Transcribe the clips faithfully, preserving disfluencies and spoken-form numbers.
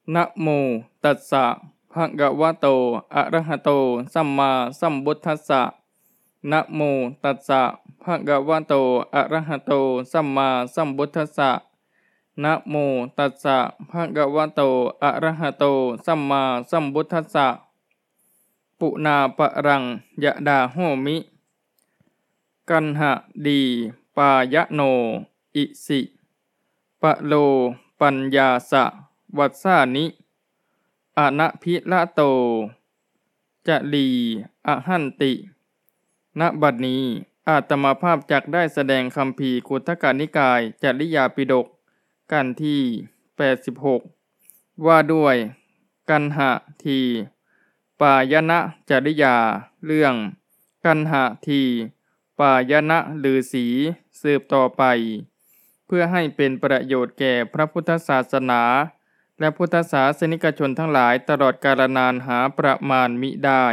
นะโมตัสสะภะคะวะโตอะระหะโตสัมมาสัมพุทธัสสะนะโมตัสสะภะคะวะโตอะระหะโตสัมมาสัมพุทธัสสะนะโมตัสสะภะคะวะโตอะระหะโตสัมมาสัมพุทธัสสะปุนาปะรังยะดาโหมิกันหะดีปายะโนอิสิปะโลปัญญาสะวัสสานิอนะพิละโตจะลีอะหันติณบัดนี้อาตมาภาพจักได้แสดงคัมภีร์คุทกนิกายจริยาปิฎกกันที่แปดสิบหกว่าด้วยกันหะทีปายนะจริยาเรื่องกันหะทีปายนะฤาษีสืบต่อไปเพื่อให้เป็นประโยชน์แก่พระพุทธศาสนาและพุทธศาสนิกชนทั้งหลายตลอดกาลนานหาประมาณมิได้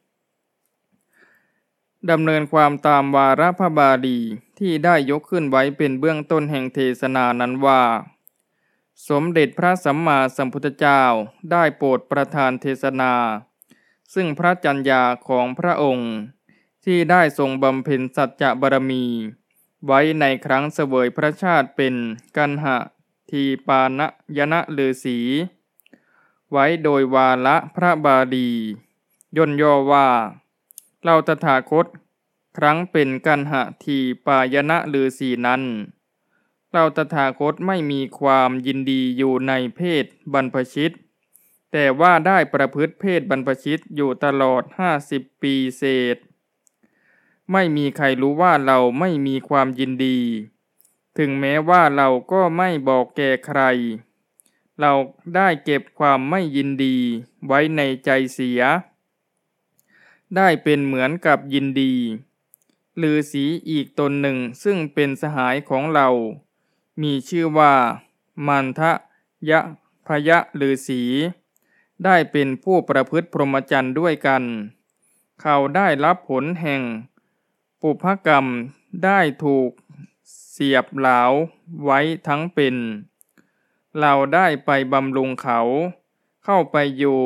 ดำเนินความตามวาระพระบาลีที่ได้ยกขึ้นไว้เป็นเบื้องต้นแห่งเทศนานั้นว่าสมเด็จพระสัมมาสัมพุทธเจ้าได้โปรดประทานเทศนาซึ่งพระจัญญาของพระองค์ที่ได้ทรงบำเพ็ญสัจจะบารมีไว้ในครั้งเสวยพระชาติเป็นกันหะทีปานยนะฤาษีไว้โดยวาระพระบาลีย่นย่อว่าเราตถาคตครั้งเป็นกันหะทีปายนะฤาษีนั้นเราตถาคตไม่มีความยินดีอยู่ในเพศบรรพชิตแต่ว่าได้ประพฤติเพศบรรพชิตอยู่ตลอดห้าสิบปีเศษไม่มีใครรู้ว่าเราไม่มีความยินดีถึงแม้ว่าเราก็ไม่บอกแก่ใครเราได้เก็บความไม่ยินดีไว้ในใจเสียได้เป็นเหมือนกับยินดีฤาษีอีกตนหนึ่งซึ่งเป็นสหายของเรามีชื่อว่ามันทะยะพยะฤาษีได้เป็นผู้ประพฤติพรหมจรรย์ด้วยกันเขาได้รับผลแห่งปุพกรรมได้ถูกเสียบเหลาไว้ทั้งเป็นเราได้ไปบำรุงเขาเข้าไปอยู่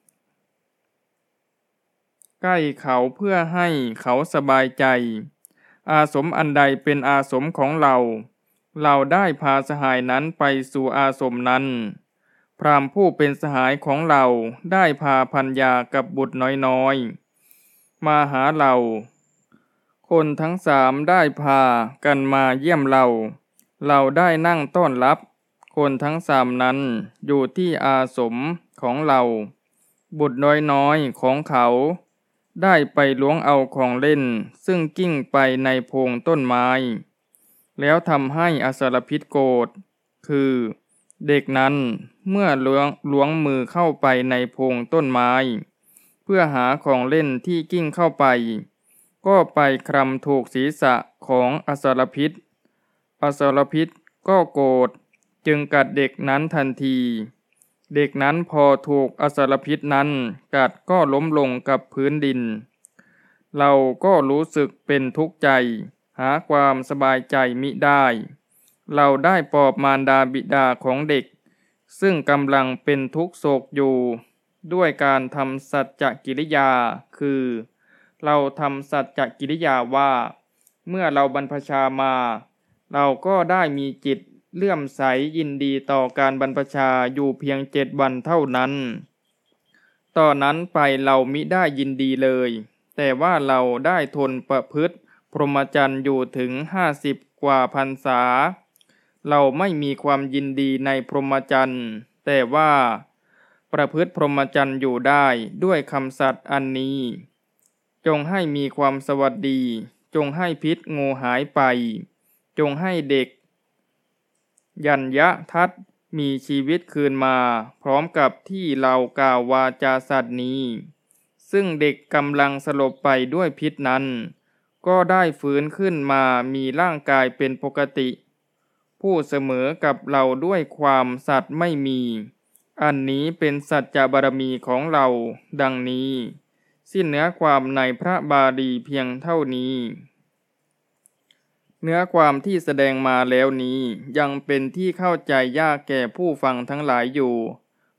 ใกล้เขาเพื่อให้เขาสบายใจอาสมอันใดเป็นอาสมของเราเราได้พาสหายนั้นไปสู่อาสมนั้นพราหมณ์ผู้เป็นสหายของเราได้พาภรรยากับบุตรน้อยๆมาหาเราคนทั้งสามได้พากันมาเยี่ยมเราเราได้นั่งต้อนรับคนทั้งสามนั้นอยู่ที่อาสมของเราบุตรน้อยๆของเขาได้ไปล้วงเอาของเล่นซึ่งกิ้งไปในโพรงต้นไม้แล้วทำให้อสรพิษโกรธคือเด็กนั้นเมื่อล้วงล้วงมือเข้าไปในโพรงต้นไม้เพื่อหาของเล่นที่กิ้งเข้าไปก็ไปคลำถูกศีรษะของอสรพิษอสรพิษก็โกรธจึงกัดเด็กนั้นทันทีเด็กนั้นพอถูกอสรพิษนั้นกัดก็ล้มลงกับพื้นดินเราก็รู้สึกเป็นทุกข์ใจหาความสบายใจมิได้เราได้ปลอบมารดาบิดาของเด็กซึ่งกำลังเป็นทุกข์โศกอยู่ด้วยการทำสัจจกิริยาคือเราทำสัจจกิริยาว่าเมื่อเราบรรพชามาเราก็ได้มีจิตเลื่อมใสยินดีต่อการบรรพชาอยู่เพียงเจ็ดวันเท่านั้นตอนนั้นไปเรามิได้ยินดีเลยแต่ว่าเราได้ทนประพฤติพรหมจรรย์อยู่ถึงห้าสิบกว่าพรรษาเราไม่มีความยินดีในพรหมจรรย์แต่ว่าประพฤติพรหมจรรย์อยู่ได้ด้วยคำสัตย์อันนี้จงให้มีความสวัสดีจงให้พิษงูหายไปจงให้เด็กยัญญทัตมีชีวิตคืนมาพร้อมกับที่เรากล่าววาจาสัตย์นี้ซึ่งเด็กกำลังสลบไปด้วยพิษนั้นก็ได้ฟื้นขึ้นมามีร่างกายเป็นปกติผู้เสมอกับเราด้วยความสัตย์ไม่มีอันนี้เป็นสัจจะบารมีของเราดังนี้สิ้นเนื้อความในพระบาลีเพียงเท่านี้เนื้อความที่แสดงมาแล้วนี้ยังเป็นที่เข้าใจยากแก่ผู้ฟังทั้งหลายอยู่เพ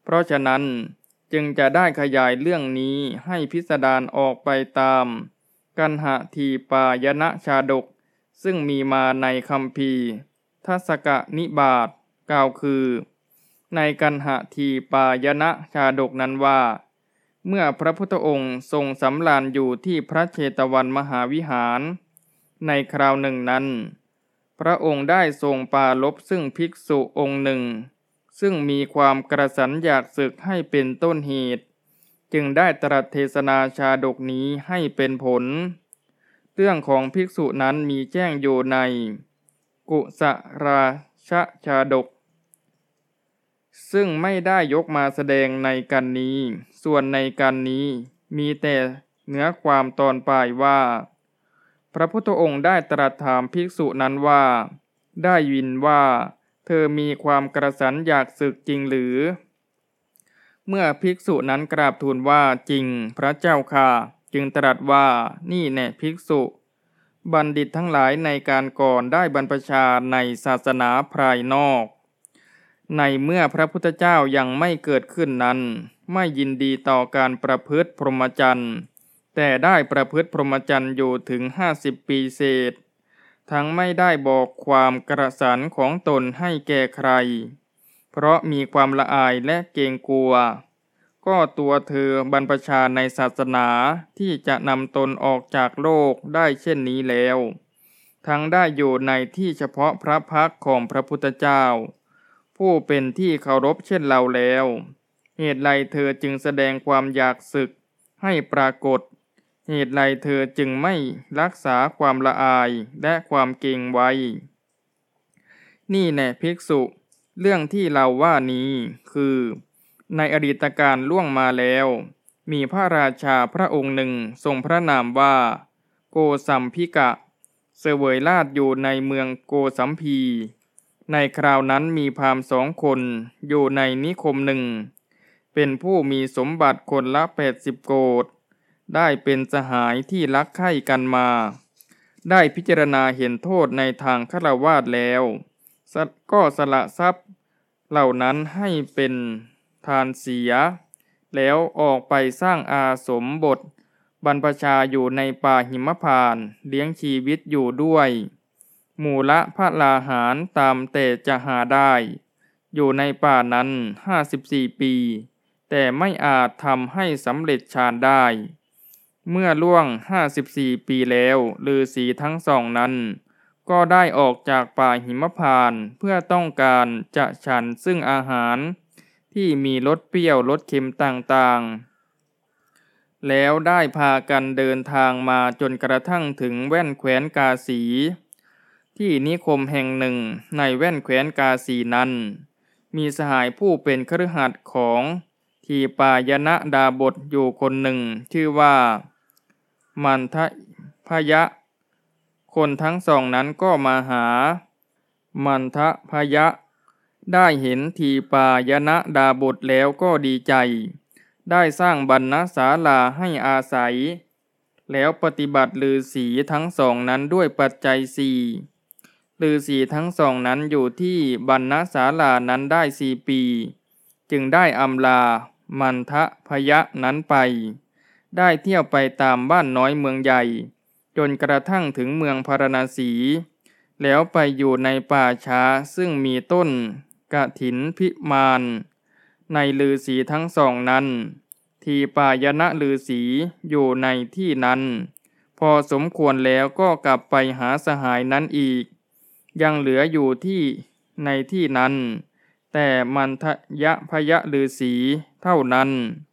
เพราะฉะนั้นจึงจะได้ขยายเรื่องนี้ให้พิสดารออกไปตามกันหทีปายณชาดกซึ่งมีมาในคัมภีร์ทัสสกนิบาตกล่าวคือในกันหทีปายณชาดกนั้นว่าเมื่อพระพุทธองค์ทรงสำราญอยู่ที่พระเชตวันมหาวิหารในคราวหนึ่งนั้นพระองค์ได้ทรงปรารภซึ่งภิกษุองค์หนึ่งซึ่งมีความกระสันอยากศึกให้เป็นต้นเหตุจึงได้ตรัสเทศนาชาดกนี้ให้เป็นผลเรื่องของภิกษุนั้นมีแจ้งอยู่ในกุสราชชาดกซึ่งไม่ได้ยกมาแสดงในกันนี้ส่วนในกันนี้มีแต่เนื้อความตอนปลายว่าพระพุทธองค์ได้ตรัสถามภิกษุนั้นว่าได้ยินว่าเธอมีความกระสันอยากศึกจริงหรือเมื่อภิกษุนั้นกราบทูลว่าจริงพระเจ้าค่ะจึงตรัสว่านี่แน่ภิกษุบัณฑิตทั้งหลายในการก่อนได้บรรพชาในศาสนาภายนอกในเมื่อพระพุทธเจ้ายังไม่เกิดขึ้นนั้นไม่ยินดีต่อการประพฤติพรหมจรรย์แต่ได้ประพฤติพรหมจรรย์อยู่ถึงห้าสิบปีเศษทั้งไม่ได้บอกความกระสันของตนให้แก่ใครเพราะมีความละอายและเกรงกลัวก็ตัวเธอบรรพชาในศาสนาที่จะนำตนออกจากโลกได้เช่นนี้แล้วทั้งได้อยู่ในที่เฉพาะพระพักตร์ของพระพุทธเจ้าผู้เป็นที่เคารพเช่นเราแล้วเหตุไรเธอจึงแสดงความอยากศึกให้ปรากฏเหตุไรเธอจึงไม่รักษาความละอายและความเกรงไว้นี่แน่ภิกษุเรื่องที่เราว่านี้คือในอดีตการล่วงมาแล้วมีพระราชาพระองค์หนึ่งทรงพระนามว่าโกสัมพิกะเสวยราชอยู่ในเมืองโกสัมพีในคราวนั้นมีพราหมณ์สองคนอยู่ในนิคมหนึ่งเป็นผู้มีสมบัติคนละแปดสิบโกฏได้เป็นสหายที่รักใคร่กันมาได้พิจารณาเห็นโทษในทางฆราวาสแล้วก็สละทรัพย์เหล่านั้นให้เป็นทานเสียแล้วออกไปสร้างอาสมบทบรรพชาอยู่ในป่าหิมพานต์เลี้ยงชีวิตอยู่ด้วยหมู่ละพระลาหารตามแต่จะหาได้อยู่ในป่านั้นห้าสิบสี่ปีแต่ไม่อาจทำให้สำเร็จฌานได้เมื่อล่วงห้าสิบสี่ปีแล้วฤาษีทั้งสองนั้นก็ได้ออกจากป่าหิมพานต์เพื่อต้องการจะฉันซึ่งอาหารที่มีรสเปรี้ยวรสเค็มต่างๆแล้วได้พากันเดินทางมาจนกระทั่งถึงแว่นแคว้นกาสีที่นิคมแห่งหนึ่งในแว่นแคว้นกาสีนั้นมีสหายผู้เป็นคฤหัสถ์ของทีปายณดาบทอยู่คนหนึ่งชื่อว่ามันทพยะคนทั้งสองนั้นก็มาหามันทพยะได้เห็นทีปายณดาบทแล้วก็ดีใจได้สร้างบรรณศาลาให้อาศัยแล้วปฏิบัติฤาษีทั้งสองนั้นด้วยปัจจัยสี่ฤาษีทั้งสองนั้นอยู่ที่บรรณศาลานั้นได้สี่ปีจึงได้อำลามันทพยะนั้นไปได้เที่ยวไปตามบ้านน้อยเมืองใหญ่จนกระทั่งถึงเมืองพาราณสีแล้วไปอยู่ในป่าช้าซึ่งมีต้นกฐินพิมานในฤาษีทั้งสองนั้นทีปายณฤาษีอยู่ในที่นั้นพอสมควรแล้วก็กลับไปหาสหายนั้นอีกยังเหลืออยู่ที่ในที่นั้นแต่มันทยพยฤาษีเท่านั้น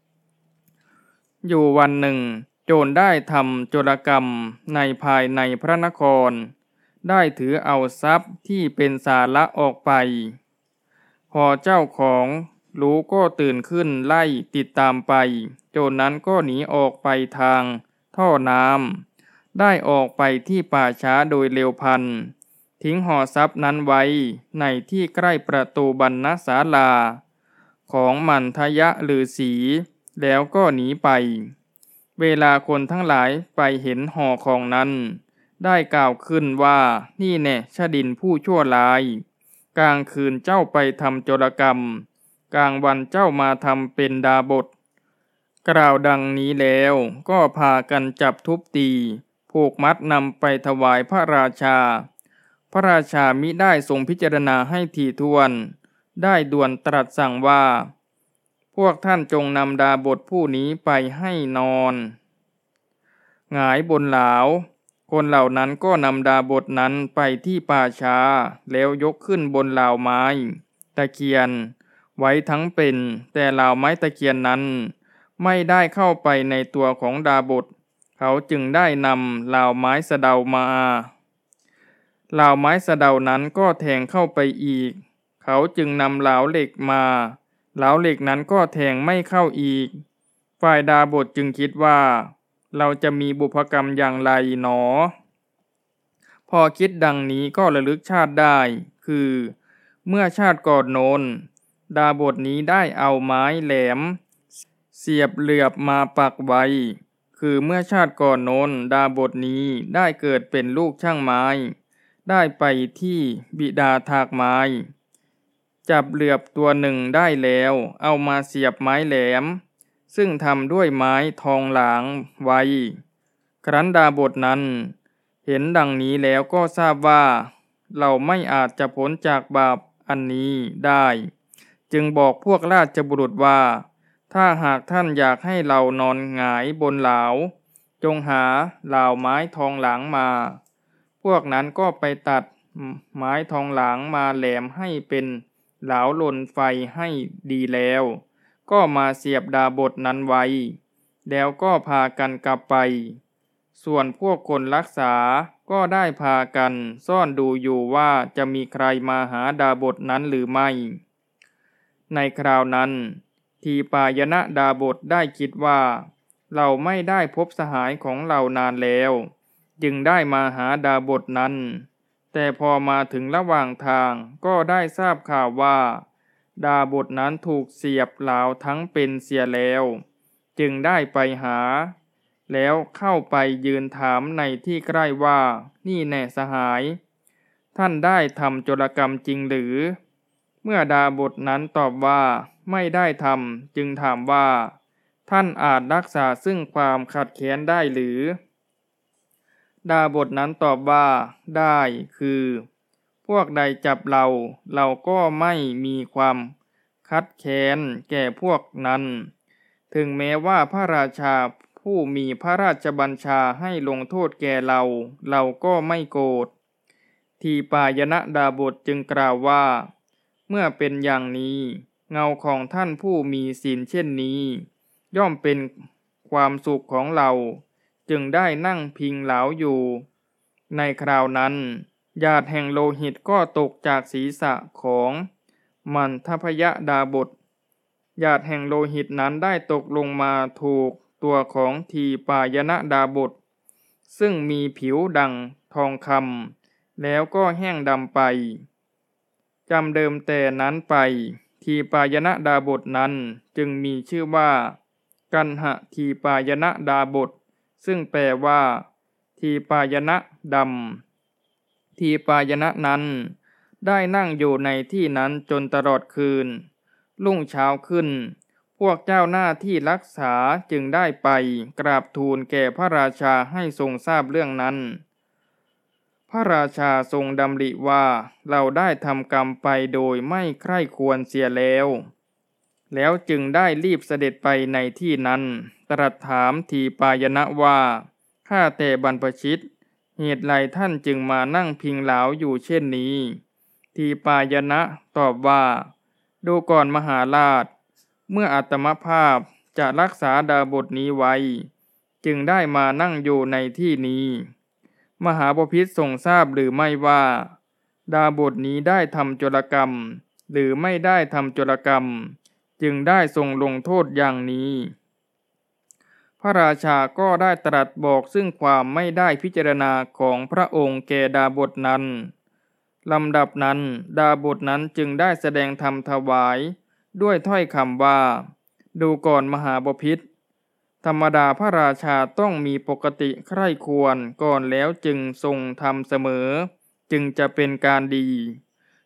อยู่วันหนึ่งโจรได้ทำโจรกรรมในภายในพระนครได้ถือเอาทรัพย์ที่เป็นสาระออกไปพอเจ้าของรู้ก็ตื่นขึ้นไล่ติดตามไปโจรนั้นก็หนีออกไปทางท่อน้ำได้ออกไปที่ป่าช้าโดยเร็วพลันทิ้งห่อทรัพย์นั้นไว้ในที่ใกล้ประตูบรรณศาลาของมันทยฤาษีแล้วก็หนีไปเวลาคนทั้งหลายไปเห็นห่อของนั้นได้กล่าวขึ้นว่านี่แน่ชดินผู้ชั่วร้ายกลางคืนเจ้าไปทำโจรกรรมกลางวันเจ้ามาทำเป็นดาบทกล่าวดังนี้แล้วก็พากันจับทุบตีผูกมัดนำไปถวายพระราชาพระราชามิได้ทรงพิจารณาให้ถี่ถ้วนได้ด่วนตรัสสั่งว่าพวกท่านจงนำดาบทผู้นี้ไปให้นอนหงายบนหลาวคนเหล่านั้นก็นำดาบทนั้นไปที่ป่าช้าแล้วยกขึ้นบนหลาวไม้ตะเคียนไว้ทั้งเป็นแต่หลาวไม้ตะเคียนนั้นไม่ได้เข้าไปในตัวของดาบทเขาจึงได้นำหลาวไม้สะเดามาหลาวไม้สะเดานั้นก็แทงเข้าไปอีกเขาจึงนำหลาวเหล็กมาหลาวเหล็กนั้นก็แทงไม่เข้าอีกฝ่ายดาบทจึงคิดว่าเราจะมีบุพกรรมอย่างไรหนอพอคิดดังนี้ก็ระลึกชาติได้คือเมื่อชาติก่อนโน้นดาบทนี้ได้เอาไม้แหลมเสียบเหลือบมาปักไว้คือเมื่อชาติก่อนโน้นดาบทนี้ได้เกิดเป็นลูกช่างไม้ได้ไปที่บิดาถากไม้จับเหลือบตัวหนึ่งได้แล้วเอามาเสียบไม้แหลมซึ่งทำด้วยไม้ทองหลางไว้ครั้นดาบทนั้นเห็นดังนี้แล้วก็ทราบว่าเราไม่อาจจะพ้นจากบาปอันนี้ได้จึงบอกพวกราชบุรุษว่าถ้าหากท่านอยากให้เรานอนหงายบนหลาวจงหาหลาวไม้ทองหลางมาพวกนั้นก็ไปตัดไม้ทองหลางมาแหลมให้เป็นหลาวลนไฟให้ดีแล้วก็มาเสียบดาบทนั้นไว้แล้วก็พากันกลับไปส่วนพวกคนรักษาก็ได้พากันซ่อนดูอยู่ว่าจะมีใครมาหาดาบทนั้นหรือไม่ในคราวนั้นทีปายณดาบทได้คิดว่าเราไม่ได้พบสหายของเรานานแล้วจึงได้มาหาดาบทนั้นแต่พอมาถึงระหว่างทางก็ได้ทราบข่าวว่าดาบทนั้นถูกเสียบหลาวทั้งเป็นเสียแล้วจึงได้ไปหาแล้วเข้าไปยืนถามในที่ใกล้ว่านี่แน่สหายท่านได้ทำโจรกรรมจริงหรือเมื่อดาบทนั้นตอบว่าไม่ได้ทำจึงถามว่าท่านอาจรักษาซึ่งความขัดแค้นได้หรือดาบทนั้นตอบว่าได้คือพวกใดจับเราเราก็ไม่มีความคัดแค้นแก่พวกนั้นถึงแม้ว่าพระราชาผู้มีพระราชบัญชาให้ลงโทษแก่เราเราก็ไม่โกรธทีปายณดาบทจึงกล่าวว่าเมื่อเป็นอย่างนี้เงาของท่านผู้มีศีลเช่นนี้ย่อมเป็นความสุขของเราจึงได้นั่งพิงเหลาอยู่ในคราวนั้นหยาดแห่งโลหิตก็ตกจากศีรษะของมันทพยดาบทหยาดแห่งโลหิตนั้นได้ตกลงมาถูกตัวของทีปายณดาบทซึ่งมีผิวดังทองคำแล้วก็แห้งดำไปจำเดิมแต่นั้นไปทีปายณดาบทนั้นจึงมีชื่อว่ากันหทีปายณดาบทซึ่งแปลว่าทีปายณดำทีปายณนั้นได้นั่งอยู่ในที่นั้นจนตลอดคืนรุ่งเช้าขึ้นพวกเจ้าหน้าที่รักษาจึงได้ไปกราบทูลแก่พระราชาให้ทรงทราบเรื่องนั้นพระราชาทรงดำริว่าเราได้ทำกรรมไปโดยไม่ใคร่ควรเสียแล้วแล้วจึงได้รีบเสด็จไปในที่นั้นตรัสถามทีปายณว่าข้าแต่บรรพชิตเหตุไรท่านจึงมานั่งพิงเหลาอยู่เช่นนี้ทีปายณตอบว่าดูก่อนมหาราชเมื่ออาตมภาพจะรักษาดาบทนี้ไว้จึงได้มานั่งอยู่ในที่นี้มหาบพิตรทรงทราบหรือไม่ว่าดาบทนี้ได้ทำโจรกรรมหรือไม่ได้ทำโจรกรรมจึงได้ทรงลงโทษอย่างนี้พระราชาก็ได้ตรัสบอกซึ่งความไม่ได้พิจารณาของพระองค์แก่ดาบทนั้นลำดับนั้นดาบทนั้นจึงได้แสดงธรรมถวายด้วยถ้อยคำว่าดูก่อนมหาบพิตรธรรมดาพระราชาต้องมีปกติใคร่ควรก่อนแล้วจึงทรงทำเสมอจึงจะเป็นการดี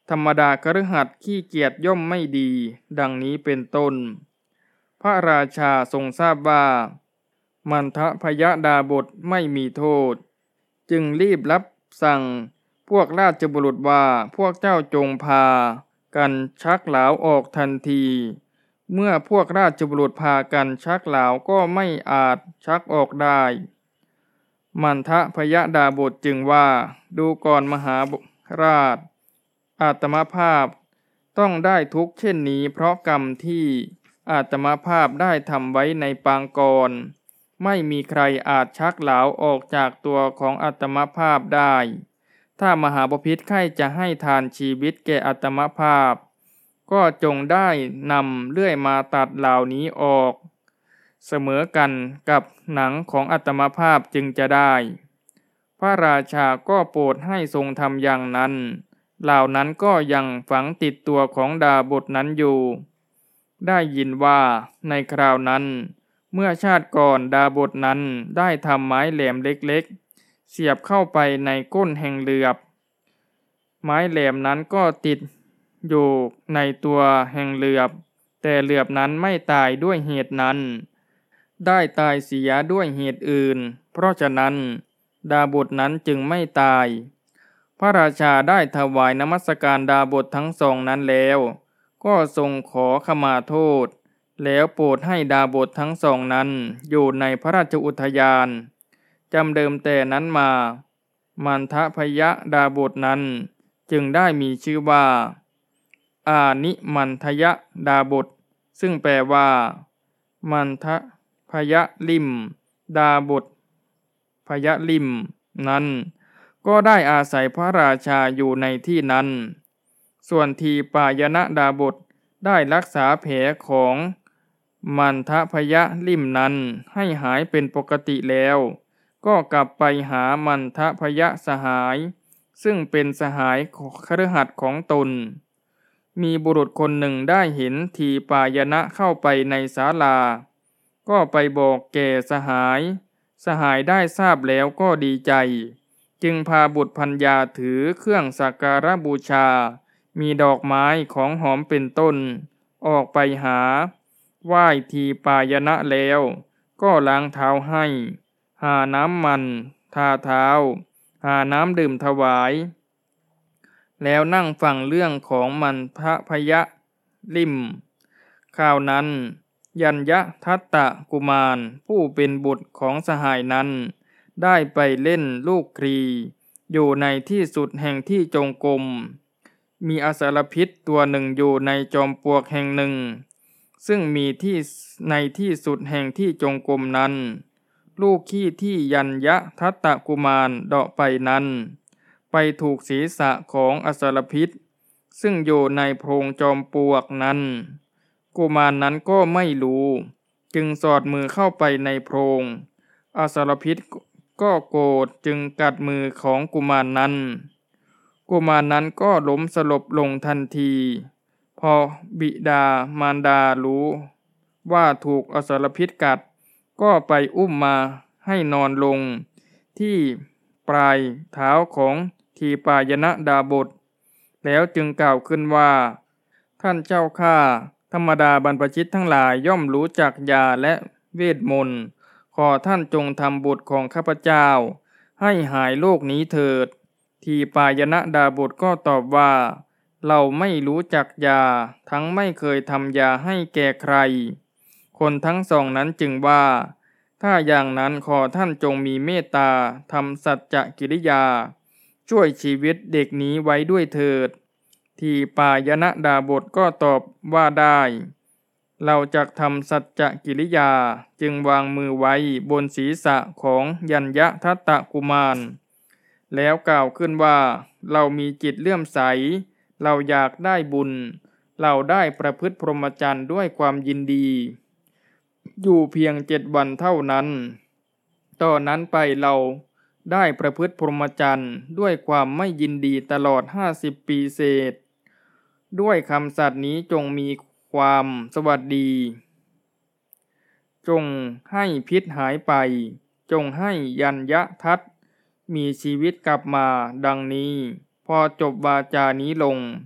ธรรมดาคฤหัสถ์ขี้เกียจย่อมไม่ดี ดังนี้เป็นต้น พระราชาทรงทราบว่ามันทพยดาบทไม่มีโทษจึงรีบรับสั่งพวกราชบุรุษว่าพวกเจ้าจงพากันชักเหลาออกทันที เมื่อพวกราชบุรุษพากันชักเหลาก็ไม่อาจชักออกได้มันทพยดาบทจึงว่าดูก่อนมหาราชอาตมาภาพต้องได้ทุกข์เช่นนี้เพราะกรรมที่อาตมาภาพได้ทำไว้ในปางก่อนไม่มีใครอาจชักเหลาออกจากตัวของอาตมาภาพได้ถ้ามหาบพิตรใคร่จะให้ทานชีวิตแก่อาตมาภาพก็จงได้นำเลื่อยมาตัดเหล่านี้ออกเสมอกันกับหนังของอาตมาภาพจึงจะได้พระราชาก็โปรดให้ทรงทำอย่างนั้นเหล่านั้นก็ยังฝังติดตัวของดาบทนั้นอยู่ได้ยินว่าในคราวนั้นเมื่อชาติก่อนดาบทนั้นได้ทำไม้แหลมเล็กๆเสียบเข้าไปในก้นแห่งเหลือบไม้แหลมนั้นก็ติดอยู่ในตัวแห่งเหลือบแต่เหลือบนั้นไม่ตายด้วยเหตุนั้นได้ตายเสียด้วยเหตุอื่นเพราะฉะนั้นดาบทนั้นจึงไม่ตายพระราชาได้ถวายนมัสการดาบททั้งสองนั้นแล้วก็ทรงขอขมาโทษแล้วโปรดให้ดาบททั้งสองนั้นอยู่ในพระราชอุทยานจำเดิมแต่นั้นมามันทพยดาบทนั้นจึงได้มีชื่อว่าอานิมันทยดาบทซึ่งแปลว่ามันทพยลิมดาบทพยลิมนั้นก็ได้อาศัยพระราชาอยู่ในที่นั้นส่วนทีปายณดาบทได้รักษาแผลของมันทพยลิมนั้นให้หายเป็นปกติแล้วก็กลับไปหามันทพยสหายซึ่งเป็นสหายคฤหัสถ์ของตนมีบุรุษคนหนึ่งได้เห็นทีปายณะเข้าไปในศาลาก็ไปบอกแก่สหายสหายได้ทราบแล้วก็ดีใจจึงพาบุตรภรรยาถือเครื่องสักการะบูชามีดอกไม้ของหอมเป็นต้นออกไปหาไหว้ทีปายณะแล้วก็ล้างเท้าให้หาน้ำมันทาเท้าหาน้ำดื่มถวายแล้วนั่งฟังเรื่องของมันทพยลิมคราวนั้นยัญญทัตตกุมารผู้เป็นบุตรของสหายนั้นได้ไปเล่นลูกครีอยู่ในที่สุดแห่งที่จงกรมมีอสรพิษตัวหนึ่งอยู่ในจอมปลวกแห่งหนึ่งซึ่งมีที่ในที่สุดแห่งที่จงกรมนั้นลูกขี้ที่ยัญญทัตตกุมารเดาะไปนั้นไปถูกศีรษะของอสรพิษซึ่งอยู่ในโพรงจอมปลวกนั้นกุมารนั้นก็ไม่รู้จึงสอดมือเข้าไปในโพรงอสรพิษก็โกรธจึงกัดมือของกุมารนั้นกุมารนั้นก็ล้มสลบลงทันทีพอบิดามารดารู้ว่าถูกอสรพิษกัดก็ไปอุ้มมาให้นอนลงที่ปลายเท้าของทีปายณดาบทแล้วจึงกล่าวขึ้นว่าท่านเจ้าข้าธรรมดาบรรพชิตทั้งหลายย่อมรู้จักยาและเวทมนต์ขอท่านจงทำบุตรของข้าพเจ้าให้หายโรคนี้เถิดทีปายณดาบทก็ตอบว่าเราไม่รู้จักยาทั้งไม่เคยทำยาให้แก่ใครคนทั้งสองนั้นจึงว่าถ้าอย่างนั้นขอท่านจงมีเมตตาทำสัจจกิริยาช่วยชีวิตเด็กนี้ไว้ด้วยเถิดทีปายณดาบทก็ตอบว่าได้เราจะทำสัจจกิริยาจึงวางมือไว้บนศีรษะของยัญญทัตตกุมารแล้วกล่าวขึ้นว่าเรามีจิตเลื่อมใสเราอยากได้บุญเราได้ประพฤติพรหมจรรย์ด้วยความยินดีอยู่เพียงเจ็ดวันเท่านั้นตอนนั้นไปเราได้ประพฤติพรหมจรรย์ด้วยความไม่ยินดีตลอดห้าสิบปีเศษด้วยคำสัตย์นี้จงมีความสวัสดีจงให้พิษหายไปจงให้ยัญญทัตมีชีวิตกลับมาดังนี้พอจบวาจานี้ลง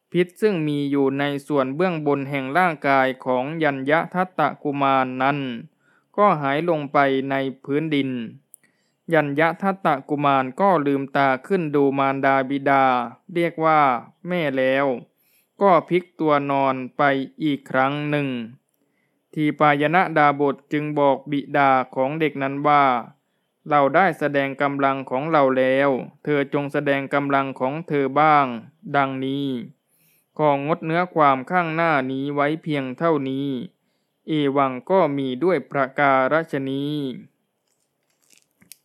พิษซึ่งมีอยู่ในส่วนเบื้องบนแห่งร่างกายของยัญญทัตตกุมารนั้น ก็หายลงไปในพื้นดิน ยัญญทัตตกุมารก็ลืมตาขึ้นดูมารดาบิดาเรียกว่าแม่แล้ว ก็พลิกตัวนอนไปอีกครั้งหนึ่ง ทีปายณดาบทจึงบอกบิดาของเด็กนั้นว่า เราได้แสดงกำลังของเราแล้ว เธอจงแสดงกำลังของเธอบ้าง ดังนี้ของงดเนื้อความข้างหน้านี้ไว้เพียงเท่านี้ เอวังก็มีด้วยประการฉนี้